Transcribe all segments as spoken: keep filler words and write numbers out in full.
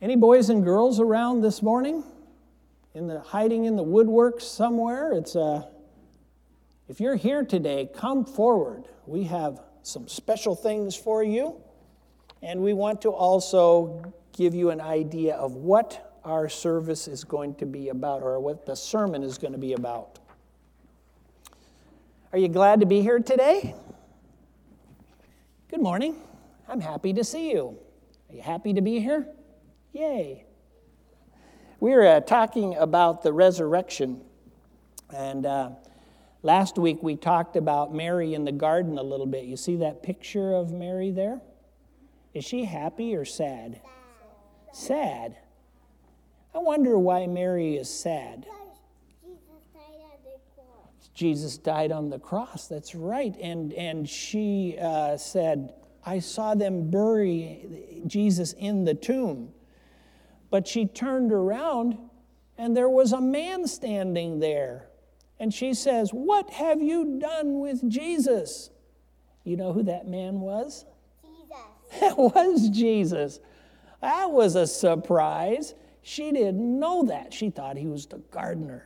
Any boys and girls around this morning? In the hiding in the woodwork somewhere? It's uh, if you're here today, come forward. We have some special things for you, and we want to also give you an idea of what our service is going to be about, or what the sermon is going to be about. Are you glad to be here today? Good morning. I'm happy to see you. Are you happy to be here? Yay. We're uh, talking about the resurrection, and uh, last week we talked about Mary in the garden a little bit. You see that picture of Mary there? Is she happy or sad? Sad. I wonder why Mary is sad. Jesus died on the cross, that's right. And and she uh, said, I saw them bury Jesus in the tomb. But she turned around and there was a man standing there. And she says, what have you done with Jesus? You know who that man was? Jesus. That was Jesus. That was a surprise. She didn't know that. She thought he was the gardener.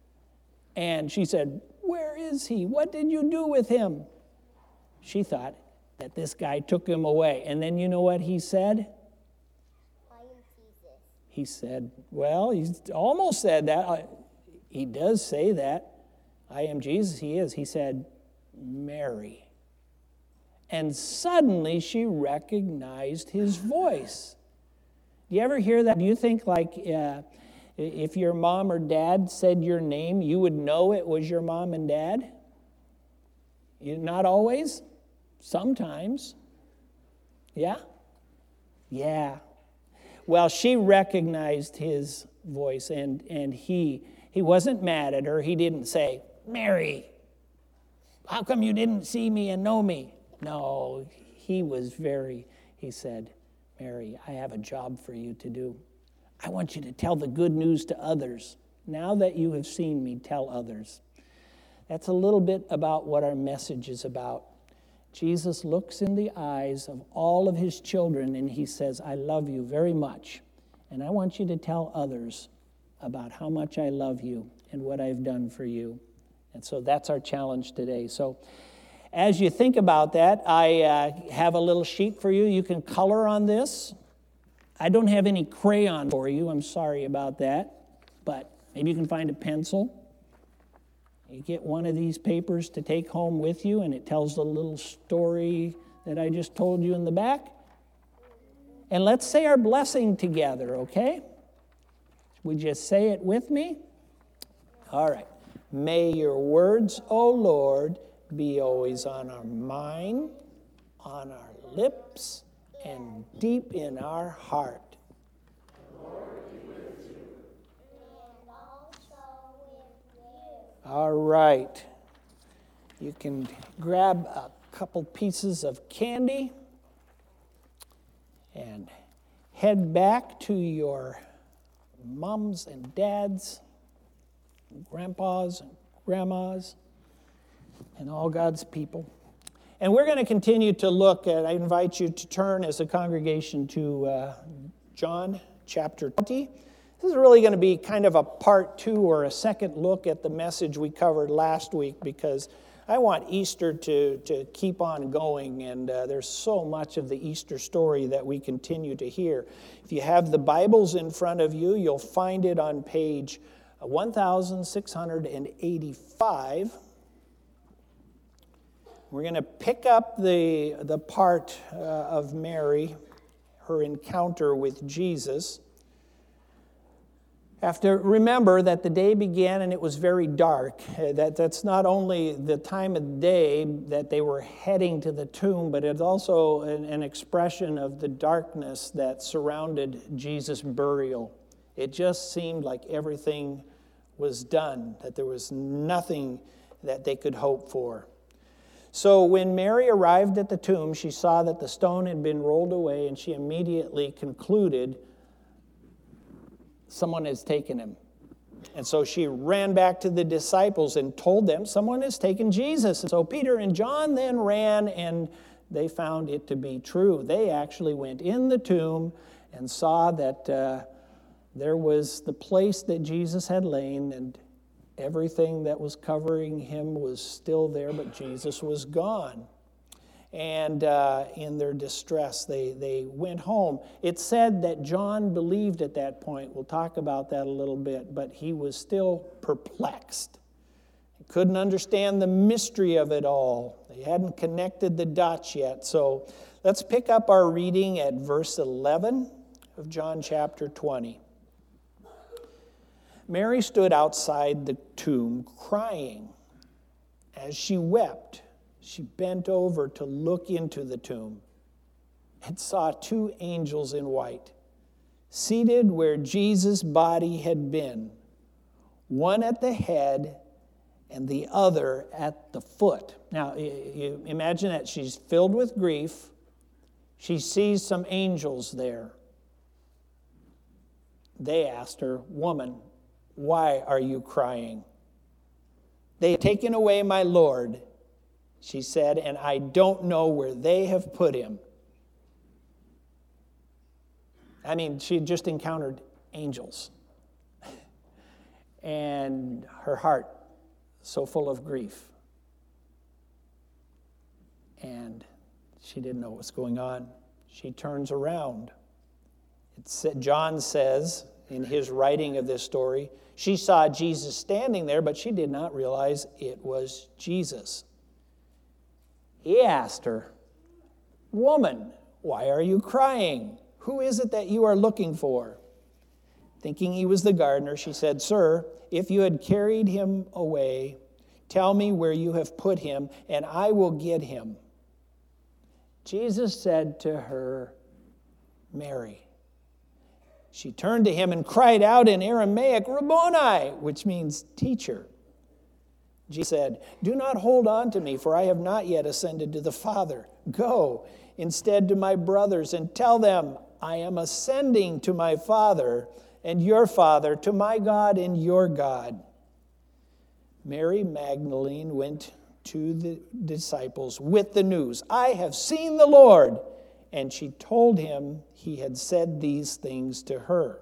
And she said, where is he? What did you do with him? She thought that this guy took him away. And then you know what he said? I am Jesus. He said, well, he almost said that. He does say that. I am Jesus. He is. He said, Mary. And suddenly she recognized his voice. Do you ever hear that? Do you think like... Uh, If your mom or dad said your name, you would know it was your mom and dad? You, not always? Sometimes. Yeah? Yeah. Well, she recognized his voice, and, and he, he wasn't mad at her. He didn't say, Mary, how come you didn't see me and know me? No, he was very, he said, Mary, I have a job for you to do. I want you to tell the good news to others. Now that you have seen me, tell others. That's a little bit about what our message is about. Jesus looks in the eyes of all of his children and he says, I love you very much. And I want you to tell others about how much I love you and what I've done for you. And so that's our challenge today. So as you think about that, I uh, have a little sheet for you. You can color on this. I don't have any crayon for you. I'm sorry about that. But maybe you can find a pencil. You get one of these papers to take home with you, and it tells the little story that I just told you in the back. And let's say our blessing together, okay? Would you say it with me? All right. May your words, O Lord, be always on our mind, on our lips, and deep in our heart. All right. You can grab a couple pieces of candy and head back to your moms and dads, grandpas and grandmas, and all God's people. And we're going to continue to look at, I invite you to turn as a congregation to uh, John chapter twenty. This is really going to be kind of a part two or a second look at the message we covered last week, because I want Easter to, to keep on going, and uh, there's so much of the Easter story that we continue to hear. If you have the Bibles in front of you, you'll find it on page one thousand six hundred eighty-five. We're going to pick up the, the part uh, of Mary, her encounter with Jesus. Have to remember that the day began and it was very dark. Uh, that, that's not only the time of day that they were heading to the tomb, but it's also an, an expression of the darkness that surrounded Jesus' burial. It just seemed like everything was done, that there was nothing that they could hope for. So when Mary arrived at the tomb, she saw that the stone had been rolled away, and she immediately concluded, someone has taken him. And so she ran back to the disciples and told them, someone has taken Jesus. And so Peter and John then ran, and they found it to be true. They actually went in the tomb and saw that uh, there was the place that Jesus had lain, and everything that was covering him was still there, but Jesus was gone. And uh, in their distress, they, they went home. It's said that John believed at that point. We'll talk about that a little bit, but he was still perplexed. He couldn't understand the mystery of it all. They hadn't connected the dots yet. So let's pick up our reading at verse eleven of John chapter twenty. Mary stood outside the tomb crying. As she wept, she bent over to look into the tomb and saw two angels in white, seated where Jesus' body had been, one at the head and the other at the foot. Now, you imagine that she's filled with grief. She sees some angels there. They asked her, "Woman, why are you crying?" "They have taken away my Lord," she said, "and I don't know where they have put him." I mean, she had just encountered angels. And her heart so full of grief. And she didn't know what was going on. She turns around. It's, John says in his writing of this story, she saw Jesus standing there, but she did not realize it was Jesus. He asked her, "Woman, why are you crying? Who is it that you are looking for?" Thinking he was the gardener, she said, "Sir, if you had carried him away, tell me where you have put him, and I will get him." Jesus said to her, "Mary." She turned to him and cried out in Aramaic, "Rabboni," which means teacher. Jesus said, "Do not hold on to me, for I have not yet ascended to the Father. Go instead to my brothers and tell them, I am ascending to my Father and your Father, to my God and your God." Mary Magdalene went to the disciples with the news, "I have seen the Lord." And she told him he had said these things to her.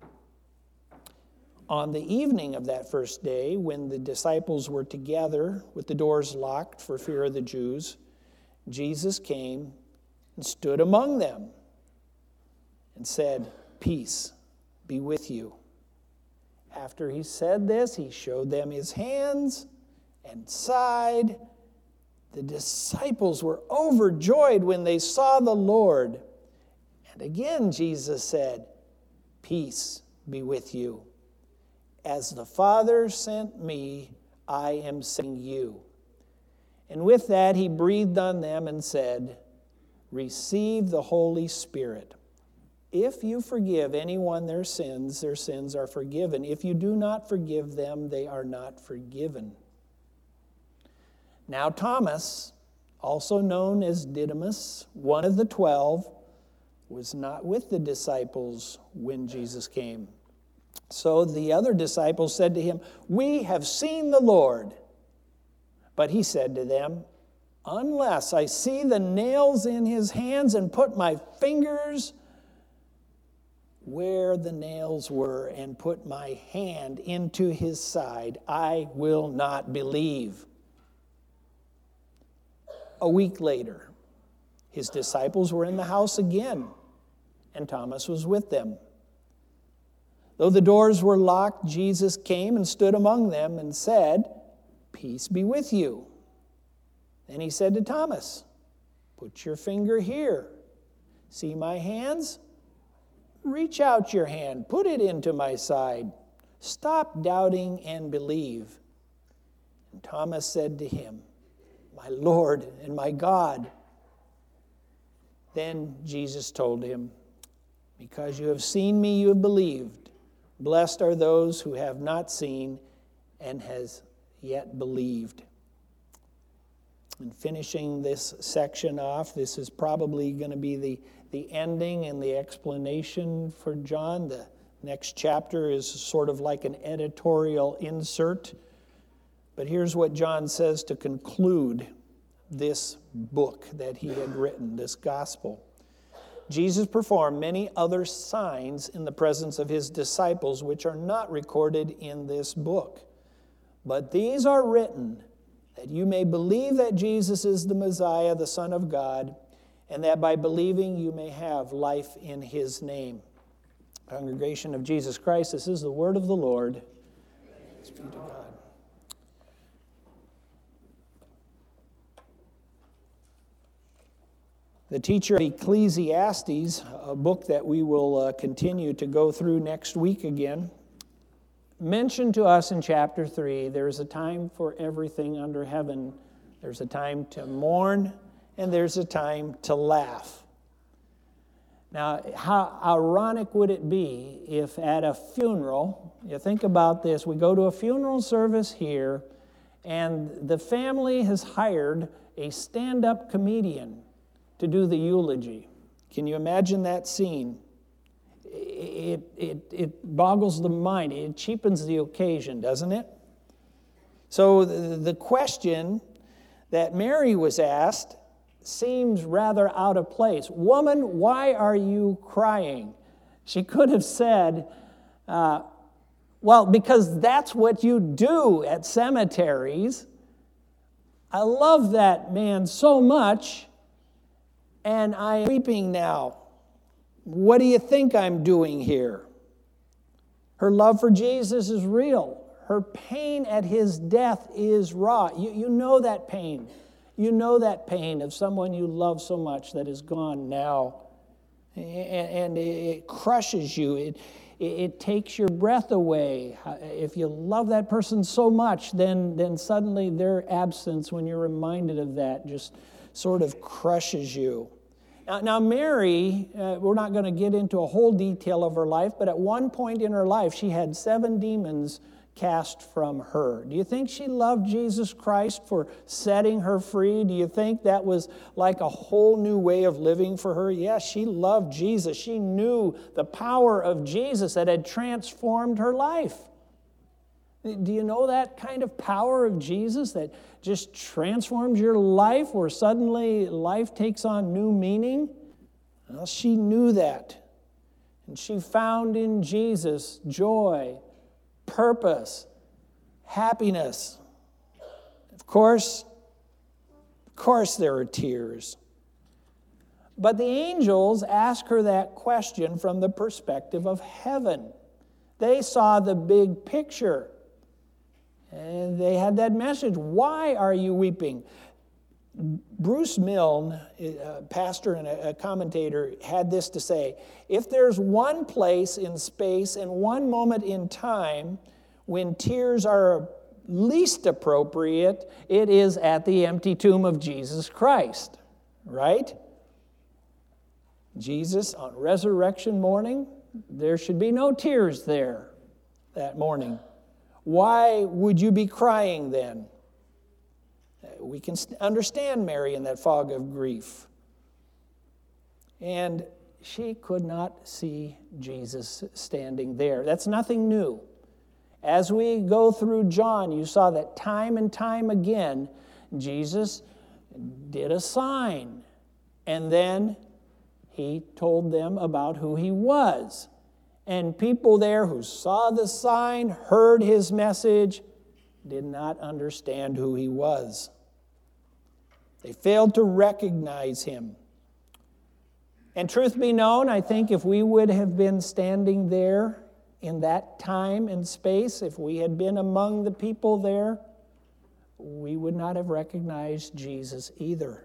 On the evening of that first day, when the disciples were together with the doors locked for fear of the Jews, Jesus came and stood among them and said, "Peace be with you." After he said this, he showed them his hands and side. The disciples were overjoyed when they saw the Lord. And again Jesus said, "Peace be with you. As the Father sent me, I am sending you." And with that he breathed on them and said, "Receive the Holy Spirit. If you forgive anyone their sins, their sins are forgiven. If you do not forgive them, they are not forgiven." Now Thomas, also known as Didymus, one of the twelve, was not with the disciples when Jesus came. So the other disciples said to him, "We have seen the Lord." But he said to them, "Unless I see the nails in his hands and put my fingers where the nails were and put my hand into his side, I will not believe." A week later, his disciples were in the house again, and Thomas was with them. Though the doors were locked, Jesus came and stood among them and said, "Peace be with you." Then he said to Thomas, "Put your finger here. See my hands? Reach out your hand. Put it into my side. Stop doubting and believe." And Thomas said to him, "My Lord and my God." Then Jesus told him, "Because you have seen me, you have believed. Blessed are those who have not seen and has yet believed." And finishing this section off, this is probably going to be the, the ending and the explanation for John. The next chapter is sort of like an editorial insert. But here's what John says to conclude this book that he had written, this gospel. Jesus performed many other signs in the presence of his disciples, which are not recorded in this book. But these are written that you may believe that Jesus is the Messiah, the Son of God, and that by believing you may have life in his name. Congregation of Jesus Christ, this is the word of the Lord. Thanks be to God. The teacher of Ecclesiastes, a book that we will uh, continue to go through next week again, mentioned to us in chapter three, there's a time for everything under heaven. There's a time to mourn, and there's a time to laugh. Now, how ironic would it be if at a funeral, you think about this, we go to a funeral service here, and the family has hired a stand-up comedian to do the eulogy. Can you imagine that scene? It, it, it boggles the mind. It cheapens the occasion, doesn't it? So the, the question that Mary was asked seems rather out of place. Woman, why are you crying? She could have said, uh, well, because that's what you do at cemeteries. I love that man so much, and I am weeping now. What do you think I'm doing here? Her love for Jesus is real. Her pain at his death is raw. You, you know that pain. You know that pain of someone you love so much that is gone now. And, and it crushes you. It, it, it takes your breath away. If you love that person so much, then, then suddenly their absence, when you're reminded of that, just sort of crushes you. Now, now Mary, uh, we're not going to get into a whole detail of her life, but at one point in her life, she had seven demons cast from her. Do you think she loved Jesus Christ for setting her free? Do you think that was like a whole new way of living for her? Yes, she loved Jesus. She knew the power of Jesus that had transformed her life. Do you know that kind of power of Jesus that just transforms your life, where suddenly life takes on new meaning? Well, she knew that. And she found in Jesus joy, purpose, happiness. Of course, of course there are tears. But the angels ask her that question from the perspective of heaven. They saw the big picture. And they had that message. Why are you weeping? Bruce Milne, a pastor and a commentator, had this to say: if there's one place in space and one moment in time when tears are least appropriate, it is at the empty tomb of Jesus Christ. Right? Jesus, on resurrection morning, there should be no tears there that morning. Why would you be crying then? We can understand Mary in that fog of grief. And she could not see Jesus standing there. That's nothing new. As we go through John, you saw that time and time again, Jesus did a sign. And then he told them about who he was. And people there who saw the sign, heard his message, did not understand who he was. They failed to recognize him. And truth be known, I think if we would have been standing there in that time and space, if we had been among the people there, we would not have recognized Jesus either.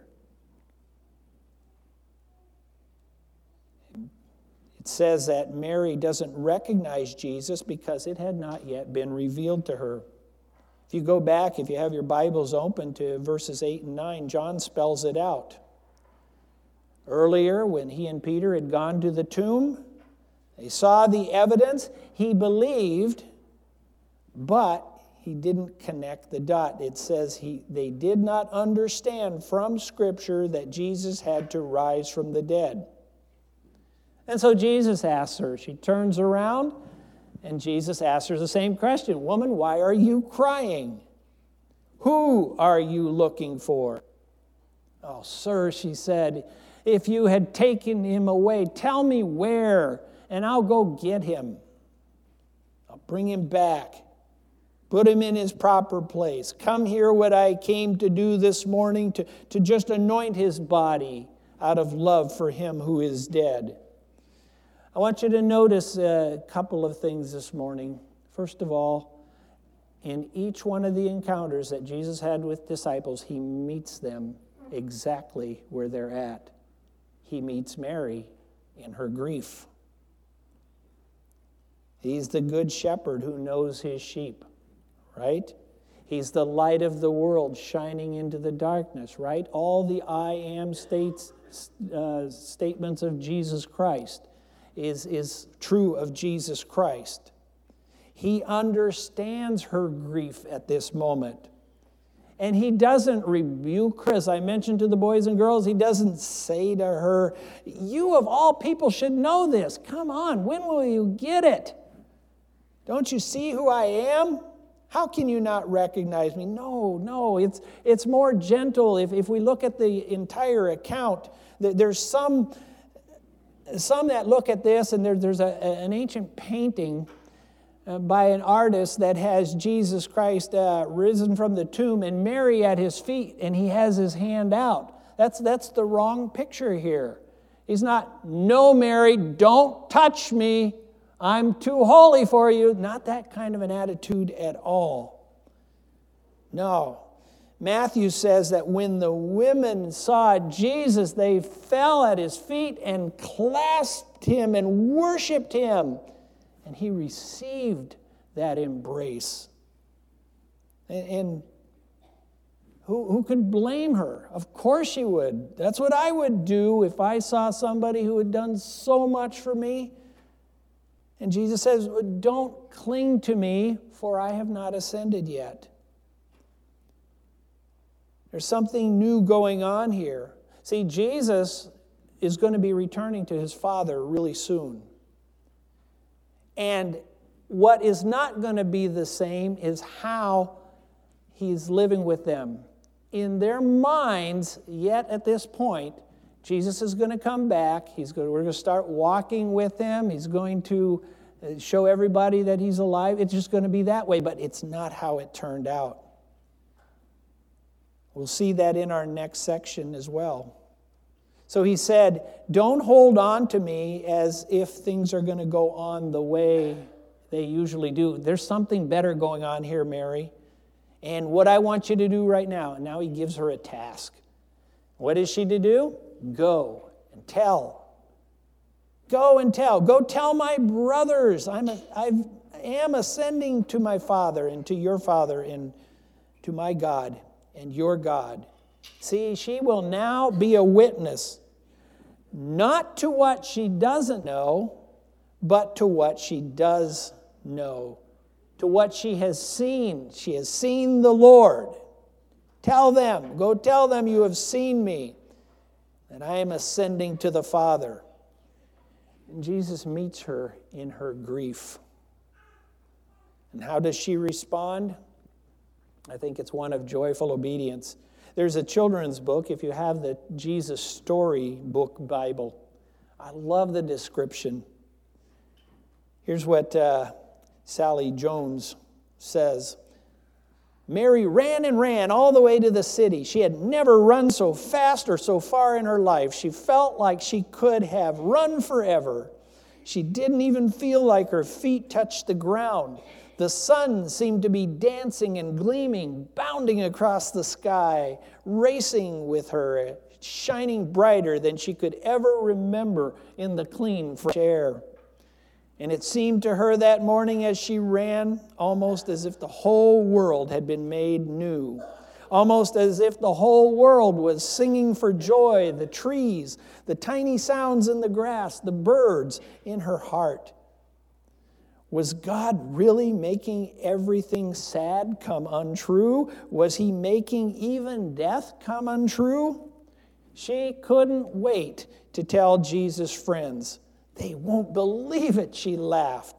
It says that Mary doesn't recognize Jesus because it had not yet been revealed to her. If you go back, if you have your Bibles open to verses eight and nine, John spells it out. Earlier, when he and Peter had gone to the tomb, they saw the evidence. He believed, but he didn't connect the dot. It says he, they did not understand from Scripture that Jesus had to rise from the dead. And so Jesus asks her. She turns around, and Jesus asks her the same question. Woman, why are you crying? Who are you looking for? Oh, sir, she said, if you had taken him away. Tell me where, and I'll go get him. I'll bring him back. Put him in his proper place. Come hear what I came to do this morning, to, to just anoint his body out of love for him who is dead. I want you to notice a couple of things this morning. First of all, in each one of the encounters that Jesus had with disciples, he meets them exactly where they're at. He meets Mary in her grief. He's the good shepherd who knows his sheep, right? He's the light of the world shining into the darkness, right? All the I am states, uh, statements of Jesus Christ is, is true of Jesus Christ. He understands her grief at this moment. And he doesn't rebuke her, as I mentioned to the boys and girls. He doesn't say to her, you of all people should know this. Come on, when will you get it? Don't you see who I am? How can you not recognize me? No, no, it's, it's more gentle. If, if we look at the entire account, there's some, some that look at this, and there, there's a, an ancient painting Uh, by an artist that has Jesus Christ uh, risen from the tomb and Mary at his feet, and he has his hand out. That's, that's the wrong picture here. He's not, no, Mary, don't touch me. I'm too holy for you. Not that kind of an attitude at all. No. Matthew says that when the women saw Jesus, they fell at his feet and clasped him and worshiped him. And he received that embrace. And, and who, who could blame her? Of course she would. That's what I would do if I saw somebody who had done so much for me. And Jesus says, don't cling to me, for I have not ascended yet. There's something new going on here. See, Jesus is going to be returning to his Father really soon. And what is not going to be the same is how he's living with them. In their minds, yet at this point, Jesus is going to come back. He's going to, we're going to start walking with him. He's going to show everybody that he's alive. It's just going to be that way, but it's not how it turned out. We'll see that in our next section as well. So he said, don't hold on to me as if things are going to go on the way they usually do. There's something better going on here, Mary. And what I want you to do right now, and now he gives her a task. What is she to do? Go and tell. Go and tell. Go tell my brothers. I'm a, I've, I am ascending to my Father and to your Father and to my God and your God. See, she will now be a witness, not to what she doesn't know, but to what she does know, to what she has seen. She has seen the Lord. Tell them, go tell them you have seen me, that I am ascending to the Father. And Jesus meets her in her grief. And how does she respond? I think it's one of joyful obedience. There's a children's book, if you have the Jesus Story Book Bible. I love the description. Here's what uh, Sally Jones says. Mary ran and ran all the way to the city. She had never run so fast or so far in her life. She felt like she could have run forever. She didn't even feel like her feet touched the ground. The sun seemed to be dancing and gleaming, bounding across the sky, racing with her, shining brighter than she could ever remember in the clean, fresh air. And it seemed to her that morning as she ran, almost as if the whole world had been made new. Almost as if the whole world was singing for joy, the trees, the tiny sounds in the grass, the birds in her heart. Was God really making everything sad come untrue? Was he making even death come untrue? She couldn't wait to tell Jesus' friends. They won't believe it, she laughed.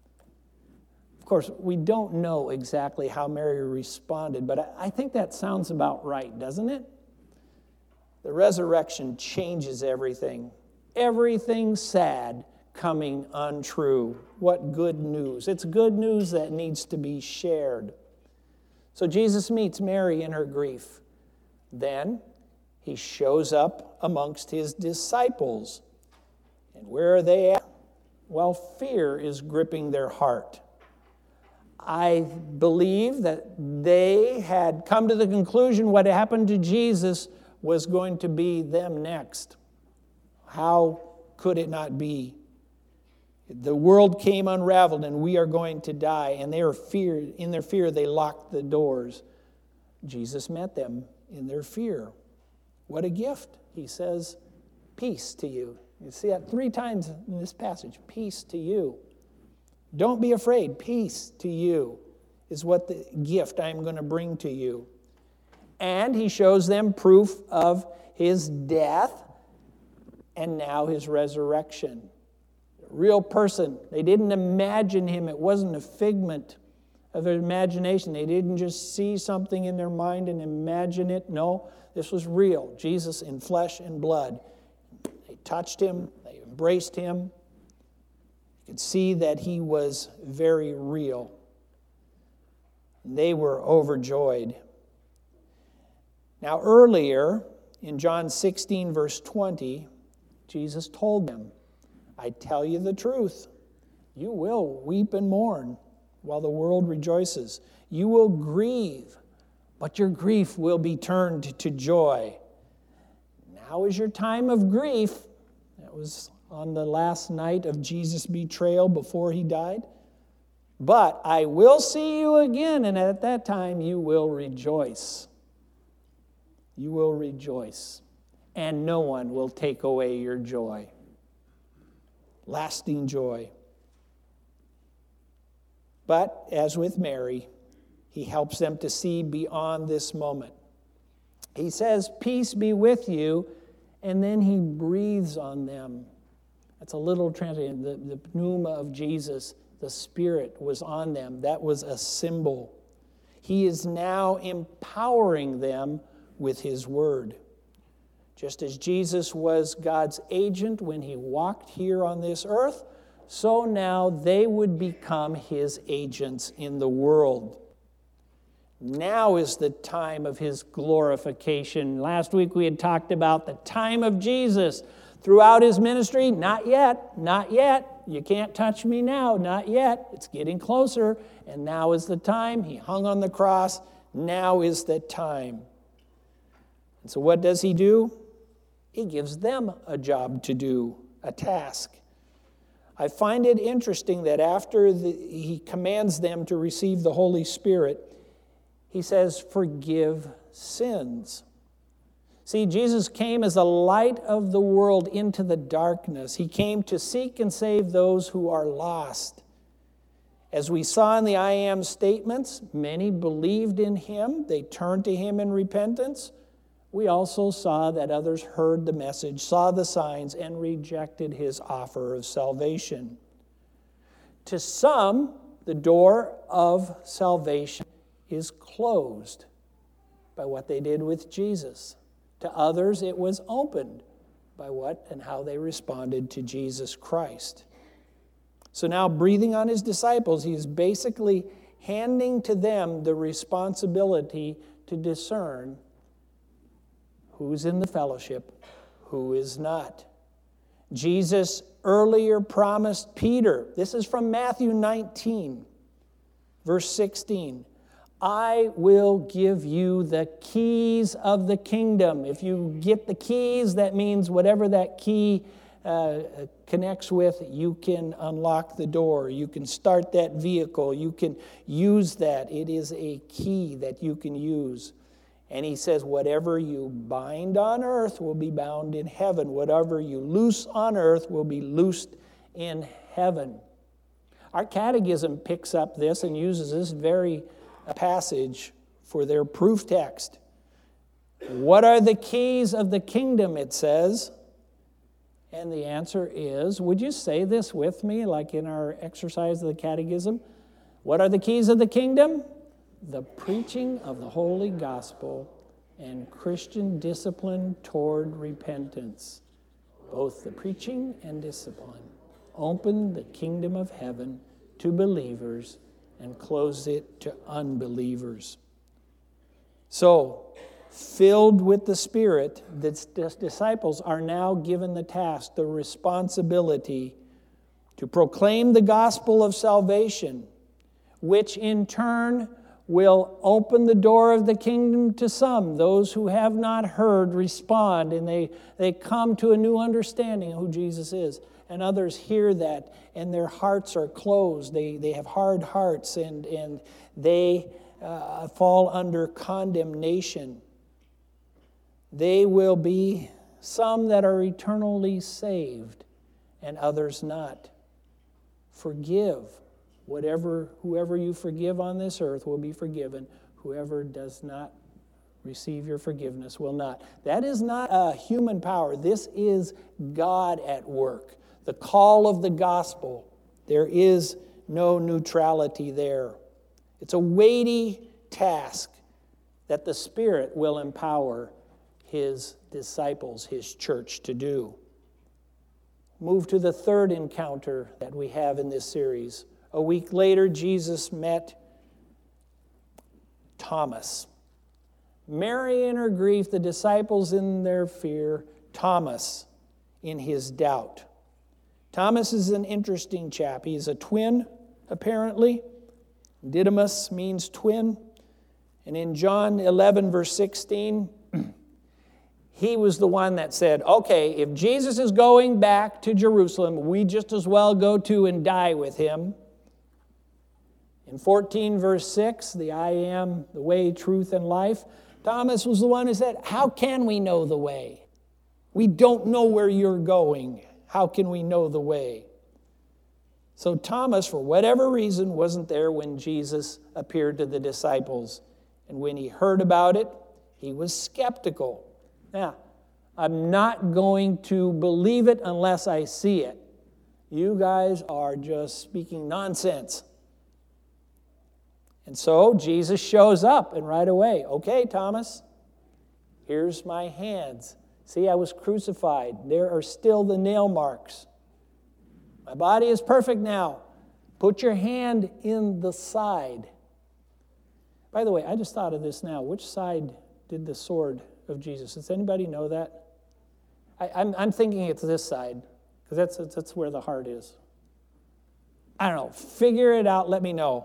Of course, we don't know exactly how Mary responded, but I think that sounds about right, doesn't it? The resurrection changes everything. Everything sad coming untrue. What good news. It's good news that needs to be shared. So Jesus meets Mary in her grief. Then he shows up amongst his disciples. And where are they at? Well, fear is gripping their heart. I believe that they had come to the conclusion what happened to Jesus was going to be them next. How could it not be? The world came unraveled and we are going to die. And they were fear, in their fear, they locked the doors. Jesus met them in their fear. What a gift. He says, peace to you. You see that three times in this passage. Peace to you. Don't be afraid. Peace to you is what the gift I'm going to bring to you. And he shows them proof of his death and now his resurrection. A real person. They didn't imagine him. It wasn't a figment of their imagination. They didn't just see something in their mind and imagine it. No, this was real. Jesus in flesh and blood. They touched him. They embraced him. You could see that he was very real. They were overjoyed. Now earlier, in John sixteen, verse twenty, Jesus told them, I tell you the truth, you will weep and mourn while the world rejoices. You will grieve, but your grief will be turned to joy. Now is your time of grief. That was on the last night of Jesus' betrayal before he died. But I will see you again, and at that time you will rejoice. You will rejoice, and no one will take away your joy. Lasting joy. But as with Mary, he helps them to see beyond this moment. He says, peace be with you, and then he breathes on them. That's a little translation. The, the pneuma of Jesus, the Spirit was on them. That was a symbol. He is now empowering them with his word. Just as Jesus was God's agent when he walked here on this earth, so now they would become his agents in the world. Now is the time of his glorification. Last week we had talked about the time of Jesus throughout his ministry. Not yet, not yet. You can't touch me now, not yet. It's getting closer, and now is the time. He hung on the cross. Now is the time. And so what does he do? He gives them a job to do, a task. I find it interesting that after the, he commands them to receive the Holy Spirit, he says, forgive sins. See, Jesus came as a light of the world into the darkness. He came to seek and save those who are lost. As we saw in the I am statements, many believed in him. They turned to him in repentance. We also saw that others heard the message, saw the signs, and rejected his offer of salvation. To some, the door of salvation is closed by what they did with Jesus. To others, it was opened by what and how they responded to Jesus Christ. So now, breathing on his disciples, he is basically handing to them the responsibility to discern who's in the fellowship, who is not. Jesus earlier promised Peter, this is from Matthew nineteen, verse sixteen, I will give you the keys of the kingdom. If you get the keys, that means whatever that key uh, connects with, you can unlock the door. You can start that vehicle. You can use that. It is a key that you can use. And he says, whatever you bind on earth will be bound in heaven. Whatever you loose on earth will be loosed in heaven. Our catechism picks up this and uses this very passage for their proof text. What are the keys of the kingdom, it says? And the answer is, would you say this with me, like in our exercise of the catechism? What are the keys of the kingdom? The preaching of the holy gospel and Christian discipline toward repentance. Both the preaching and discipline open the kingdom of heaven to believers and close it to unbelievers. So, filled with the Spirit, the disciples are now given the task, the responsibility to proclaim the gospel of salvation, which in turn will open the door of the kingdom to some. Those who have not heard respond, and they, they come to a new understanding of who Jesus is. And others hear that, and their hearts are closed. They, they have hard hearts, and, and they uh, fall under condemnation. They will be some that are eternally saved, and others not. Forgive. Whatever, whoever you forgive on this earth will be forgiven. Whoever does not receive your forgiveness will not. That is not a human power. This is God at work. The call of the gospel. There is no neutrality there. It's a weighty task that the Spirit will empower His disciples, His church to do. Move to the third encounter that we have in this series. A week later, Jesus met Thomas. Mary in her grief, the disciples in their fear, Thomas in his doubt. Thomas is an interesting chap. He's a twin, apparently. Didymus means twin. And in John eleven, verse sixteen, he was the one that said, okay, if Jesus is going back to Jerusalem, we just as well go to and die with him. In fourteen, verse six, the I am, the way, truth, and life, Thomas was the one who said, how can we know the way? We don't know where you're going. How can we know the way? So Thomas, for whatever reason, wasn't there when Jesus appeared to the disciples. And when he heard about it, he was skeptical. Now, I'm not going to believe it unless I see it. You guys are just speaking nonsense. And so Jesus shows up, and right away, okay, Thomas, here's my hands. See, I was crucified. There are still the nail marks. My body is perfect now. Put your hand in the side. By the way, I just thought of this now. Which side did the sword of Jesus? Does anybody know that? I, I'm, I'm thinking it's this side, because that's, that's where the heart is. I don't know. Figure it out. Let me know.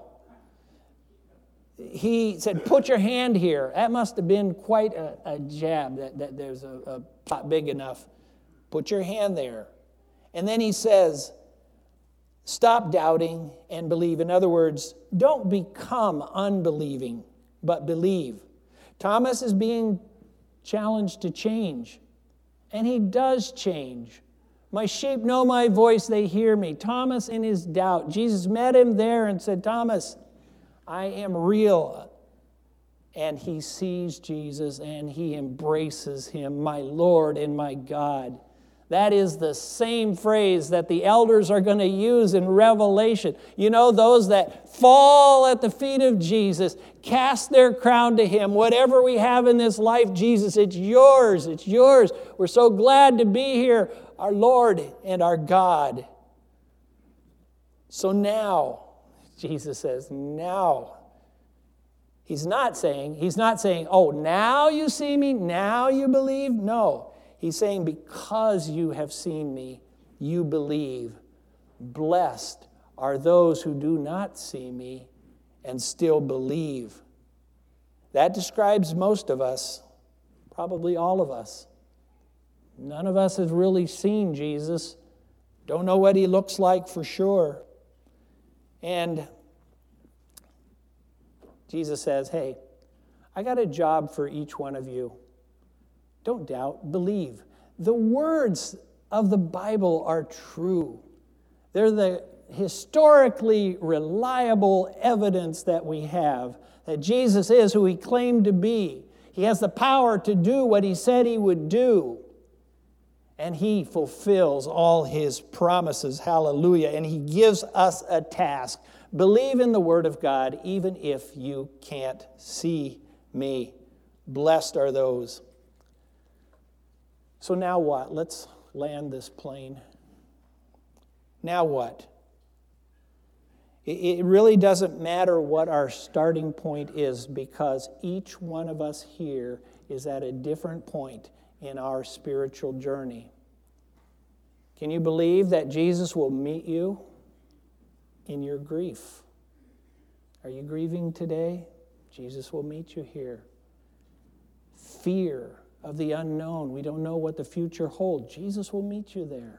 He said, put your hand here. That must have been quite a, a jab, that, that there's a, a pot big enough. Put your hand there. And then he says, stop doubting and believe. In other words, don't become unbelieving, but believe. Thomas is being challenged to change, and he does change. My sheep know my voice, they hear me. Thomas in his doubt, Jesus met him there and said, Thomas, I am real. And he sees Jesus and he embraces him, my Lord and my God. That is the same phrase that the elders are going to use in Revelation. You know, those that fall at the feet of Jesus, cast their crown to him. Whatever we have in this life, Jesus, it's yours, it's yours. We're so glad to be here, our Lord and our God. So now, Jesus says, now. He's not saying, he's not saying, oh, now you see me, now you believe. No. He's saying, because you have seen me, you believe. Blessed are those who do not see me and still believe. That describes most of us, probably all of us. None of us has really seen Jesus. Don't know what he looks like for sure. And Jesus says, hey, I got a job for each one of you. Don't doubt, believe. The words of the Bible are true. They're the historically reliable evidence that we have that Jesus is who he claimed to be. He has the power to do what he said he would do. And he fulfills all his promises. Hallelujah. And he gives us a task. Believe in the word of God even if you can't see me. Blessed are those. So now what? Let's land this plane. Now what? It really doesn't matter what our starting point is, because each one of us here is at a different point in our spiritual journey. Can you believe that Jesus will meet you in your grief? Are you grieving today? Jesus will meet you here. Fear of the unknown. We don't know what the future holds. Jesus will meet you there.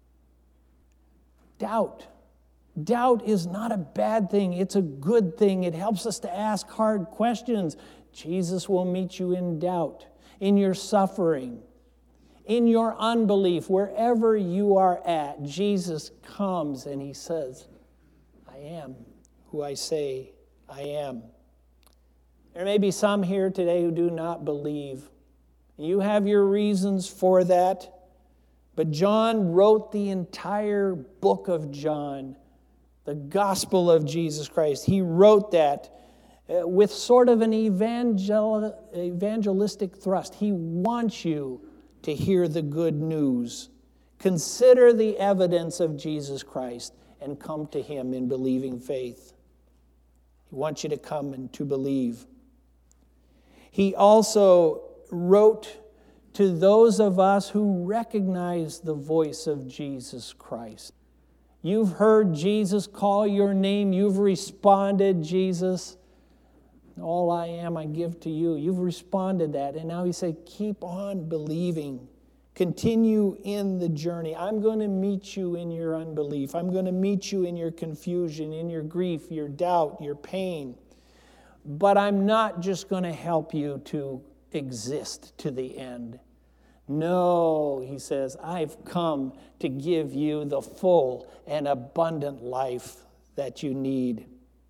Doubt. Doubt is not a bad thing. It's a good thing. It helps us to ask hard questions. Jesus will meet you in doubt, in your suffering, in your unbelief, wherever you are at. Jesus comes and he says, I am who I say I am. There may be some here today who do not believe. You have your reasons for that. But John wrote the entire book of John, the gospel of Jesus Christ. He wrote that uh, with sort of an evangel- evangelistic thrust. He wants you to hear the good news. Consider the evidence of Jesus Christ and come to him in believing faith. He wants you to come and to believe. He also wrote to those of us who recognize the voice of Jesus Christ. You've heard Jesus call your name. You've responded, Jesus, all I am I give to you. You've responded that. And now he said, keep on believing. Continue in the journey. I'm going to meet you in your unbelief. I'm going to meet you in your confusion, in your grief, your doubt, your pain. But I'm not just going to help you to exist to the end. No, he says, I've come to give you the full and abundant life that you need.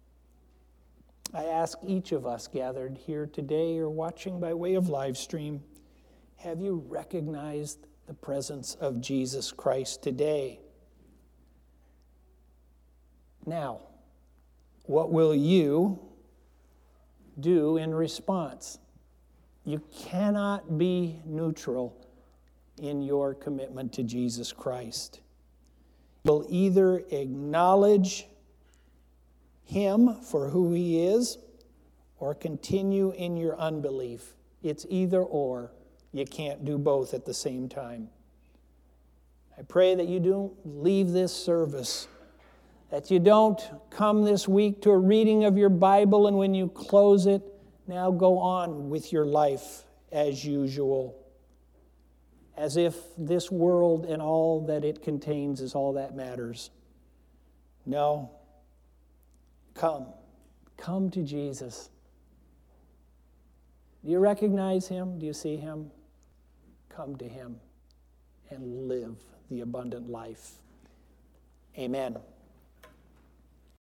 I ask each of us gathered here today or watching by way of live stream, have you recognized the presence of Jesus Christ today? Now, what will you do in response? You cannot be neutral in your commitment to Jesus Christ. You'll either acknowledge him for who he is or continue in your unbelief. It's either or. You can't do both at the same time. I pray that you don't leave this service, that you don't come this week to a reading of your Bible, and when you close it, now go on with your life as usual, as if this world and all that it contains is all that matters. No. Come. Come to Jesus. Do you recognize him? Do you see him? Come to him and live the abundant life. Amen.